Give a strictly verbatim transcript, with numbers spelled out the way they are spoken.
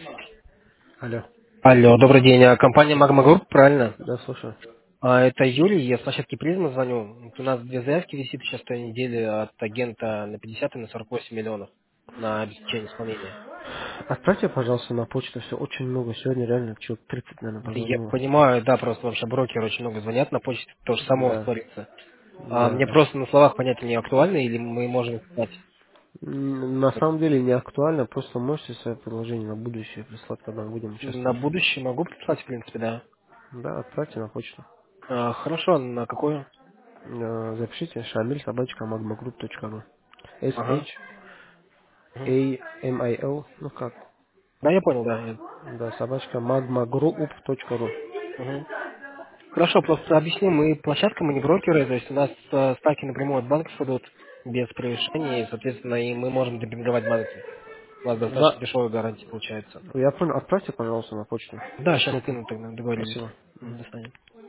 Алло. Алло, добрый день. А, Компания Magma Group, правильно? Да, слушаю. А, Это Юрий, я с площадки Призма звоню. Вот у нас две заявки висит сейчас той неделе от агента на пятьдесят и на сорок восемь миллионов на обеспечение исполнения. Отправьте, пожалуйста, на почту все очень много. Сегодня реально человек тридцать, наверное, Я позвонило. понимаю, да, просто вообще брокеры очень много звонят на почте, то же самое Да, творится. А да, мне да. просто на словах понятия не актуально, или мы можем искать М, На самом деле не актуально, просто можете свое предложение на будущее прислать, когда мы будем на участвовать. будущее, могу прислать, в принципе, да. Да, отправьте на почту. А, Хорошо, на какую? Э, Запишите шамиль собачка magmagroup точка ру. S Ага. H Мгм. A M I L, ну как, Да, я понял, да. я- да, собачка magmagroup точка ру. Мгм. Хорошо, просто объясним, мы площадка, мы не брокеры, то есть у нас э, ставки напрямую от банков идут без превышения, и, соответственно, и мы можем демпинговать банки. У нас достаточно Да, дешевая гарантия получается. я понял. Отправьте, пожалуйста, на почту. Да, сейчас Ссылку. скину тогда, договорились. Спасибо. М, До свидания.